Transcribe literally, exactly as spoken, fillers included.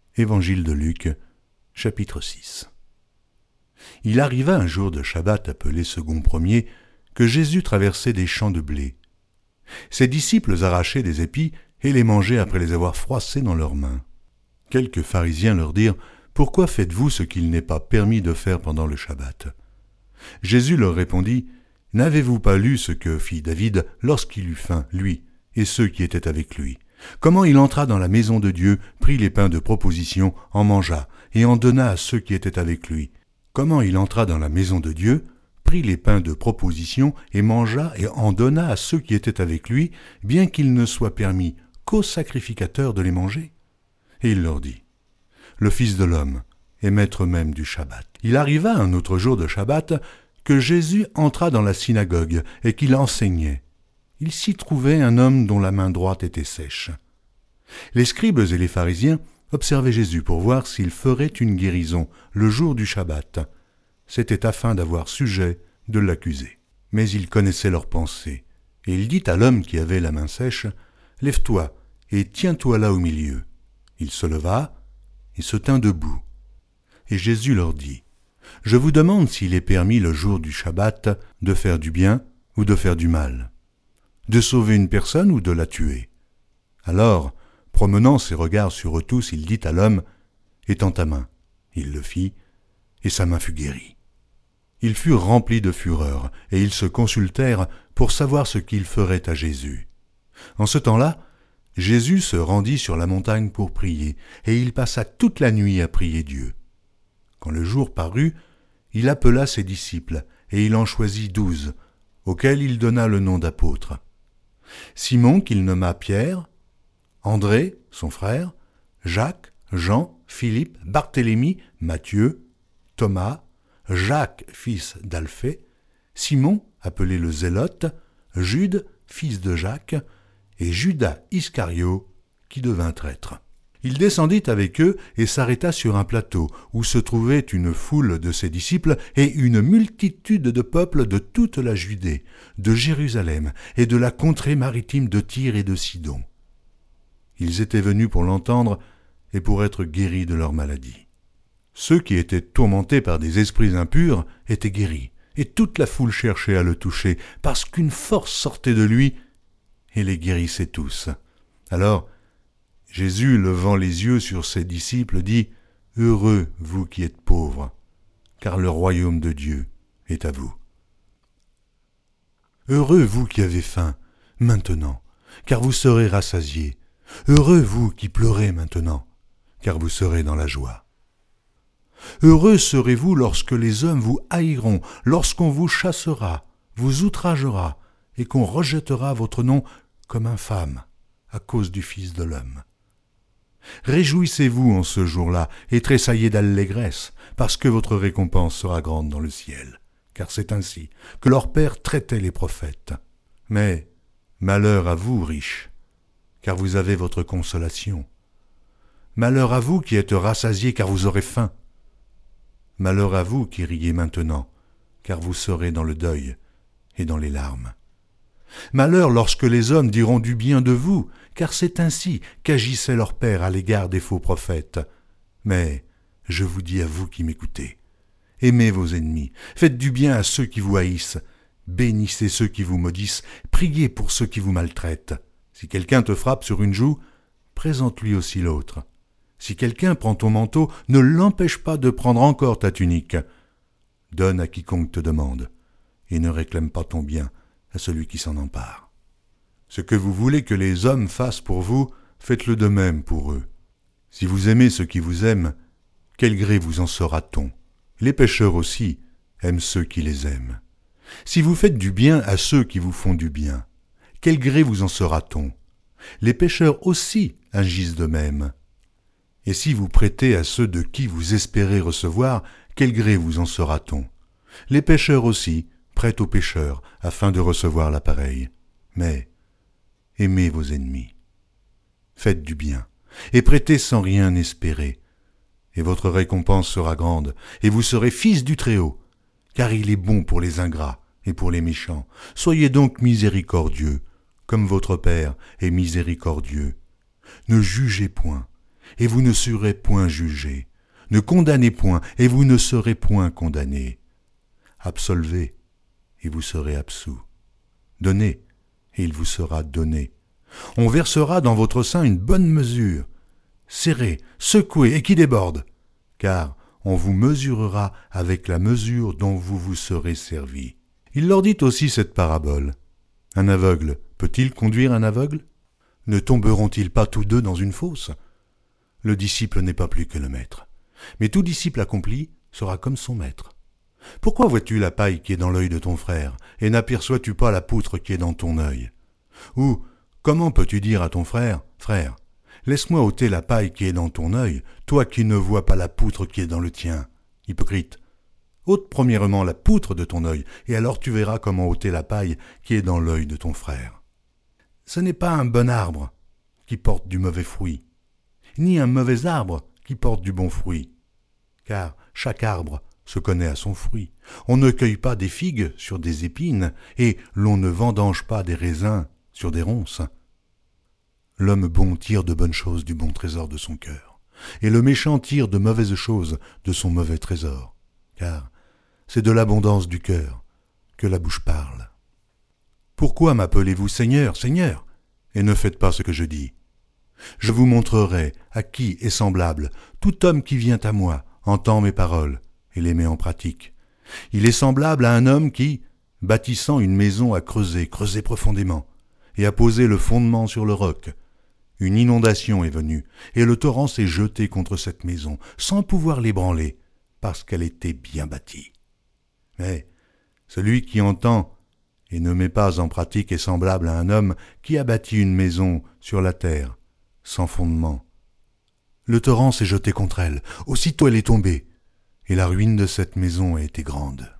Évangile de Luc, chapitre six. Il arriva un jour de Shabbat appelé second premier, que Jésus traversait des champs de blé. Ses disciples arrachaient des épis et les mangeaient après les avoir froissés dans leurs mains. Quelques pharisiens leur dirent « Pourquoi faites-vous ce qu'il n'est pas permis de faire pendant le Shabbat ?» Jésus leur répondit « N'avez-vous pas lu ce que fit David lorsqu'il eut faim, lui, et ceux qui étaient avec lui ? Comment il entra dans la maison de Dieu, prit les pains de proposition, en mangea, et en donna à ceux qui étaient avec lui. Comment il entra dans la maison de Dieu, prit les pains de proposition, et mangea, et en donna à ceux qui étaient avec lui, bien qu'il ne soit permis qu'aux sacrificateurs de les manger. Et il leur dit, le Fils de l'homme est maître même du Shabbat. Il arriva un autre jour de Shabbat, que Jésus entra dans la synagogue, et qu'il enseignait. Il s'y trouvait un homme dont la main droite était sèche. Les scribes et les pharisiens observaient Jésus pour voir s'il ferait une guérison le jour du Shabbat. C'était afin d'avoir sujet de l'accuser. Mais il connaissait leurs pensées, et il dit à l'homme qui avait la main sèche, « Lève-toi et tiens-toi là au milieu. » Il se leva et se tint debout. Et Jésus leur dit, « Je vous demande s'il est permis le jour du Shabbat de faire du bien ou de faire du mal, de sauver une personne ou de la tuer. » Alors, promenant ses regards sur eux tous, il dit à l'homme, « Étends ta main. » Il le fit, et sa main fut guérie. Ils furent remplis de fureur, et ils se consultèrent pour savoir ce qu'ils feraient à Jésus. En ce temps-là, Jésus se rendit sur la montagne pour prier, et il passa toute la nuit à prier Dieu. Quand le jour parut, il appela ses disciples, et il en choisit douze, auxquels il donna le nom d'apôtres. Simon qu'il nomma Pierre, André, son frère, Jacques, Jean, Philippe, Barthélemy, Matthieu, Thomas, Jacques, fils d'Alphée, Simon, appelé le Zélote, Jude, fils de Jacques, et Judas Iscario, qui devint traître. Il descendit avec eux et s'arrêta sur un plateau où se trouvait une foule de ses disciples et une multitude de peuples de toute la Judée, de Jérusalem et de la contrée maritime de Tyr et de Sidon. Ils étaient venus pour l'entendre et pour être guéris de leur maladie. Ceux qui étaient tourmentés par des esprits impurs étaient guéris, et toute la foule cherchait à le toucher, parce qu'une force sortait de lui et les guérissait tous. Alors, Jésus, levant les yeux sur ses disciples, dit « Heureux vous qui êtes pauvres, car le royaume de Dieu est à vous. Heureux vous qui avez faim, maintenant, car vous serez rassasiés. Heureux vous qui pleurez maintenant, car vous serez dans la joie. Heureux serez-vous lorsque les hommes vous haïront, lorsqu'on vous chassera, vous outragera, et qu'on rejettera votre nom comme infâme à cause du Fils de l'homme. Réjouissez-vous en ce jour-là et tressaillez d'allégresse, parce que votre récompense sera grande dans le ciel, car c'est ainsi que leur Père traitait les prophètes. Mais malheur à vous, riches, car vous avez votre consolation. Malheur à vous qui êtes rassasiés, car vous aurez faim. Malheur à vous qui riez maintenant, car vous serez dans le deuil et dans les larmes. Malheur lorsque les hommes diront du bien de vous, car c'est ainsi qu'agissait leur Père à l'égard des faux prophètes. Mais je vous dis à vous qui m'écoutez, aimez vos ennemis, faites du bien à ceux qui vous haïssent, bénissez ceux qui vous maudissent, priez pour ceux qui vous maltraitent. Si quelqu'un te frappe sur une joue, présente-lui aussi l'autre. Si quelqu'un prend ton manteau, ne l'empêche pas de prendre encore ta tunique. Donne à quiconque te demande, et ne réclame pas ton bien à celui qui s'en empare. Ce que vous voulez que les hommes fassent pour vous, faites-le de même pour eux. Si vous aimez ceux qui vous aiment, quel gré vous en sera-t-on? Les pécheurs aussi aiment ceux qui les aiment. Si vous faites du bien à ceux qui vous font du bien, quel gré vous en sera-t-on? Les pécheurs aussi agissent de même. Et si vous prêtez à ceux de qui vous espérez recevoir, quel gré vous en sera-t-on? Les pécheurs aussi prêtent aux pécheurs afin de recevoir la pareille. Mais aimez vos ennemis. Faites du bien, et prêtez sans rien espérer. Et votre récompense sera grande, et vous serez fils du Très-Haut, car il est bon pour les ingrats et pour les méchants. Soyez donc miséricordieux, comme votre Père est miséricordieux. Ne jugez point, et vous ne serez point jugés. Ne condamnez point, et vous ne serez point condamnés. Absolvez, et vous serez absous. Donnez, et il vous sera donné. On versera dans votre sein une bonne mesure, serrée, secouée et qui déborde, car on vous mesurera avec la mesure dont vous vous serez servi. Il leur dit aussi cette parabole. Un aveugle peut-il conduire un aveugle? Ne tomberont-ils pas tous deux dans une fosse? Le disciple n'est pas plus que le maître. Mais tout disciple accompli sera comme son maître. Pourquoi vois-tu la paille qui est dans l'œil de ton frère, et n'aperçois-tu pas la poutre qui est dans ton œil? Ou comment peux-tu dire à ton frère, « Frère, laisse-moi ôter la paille qui est dans ton œil, toi qui ne vois pas la poutre qui est dans le tien ?» Hypocrite, ôte premièrement la poutre de ton œil, et alors tu verras comment ôter la paille qui est dans l'œil de ton frère. Ce n'est pas un bon arbre qui porte du mauvais fruit, ni un mauvais arbre qui porte du bon fruit, car chaque arbre se connaît à son fruit. On ne cueille pas des figues sur des épines, et l'on ne vendange pas des raisins sur des ronces. L'homme bon tire de bonnes choses du bon trésor de son cœur, et le méchant tire de mauvaises choses de son mauvais trésor, car c'est de l'abondance du cœur que la bouche parle. Pourquoi m'appelez-vous Seigneur, Seigneur, et ne faites pas ce que je dis? Je vous montrerai à qui est semblable tout homme qui vient à moi, entend mes paroles et les met en pratique. Il est semblable à un homme qui, bâtissant une maison, a creusé, creusé profondément, et a posé le fondement sur le roc. Une inondation est venue, et le torrent s'est jeté contre cette maison, sans pouvoir l'ébranler, parce qu'elle était bien bâtie. Mais celui qui entend et ne met pas en pratique est semblable à un homme qui a bâti une maison sur la terre, sans fondement. Le torrent s'est jeté contre elle, aussitôt elle est tombée, et la ruine de cette maison a été grande.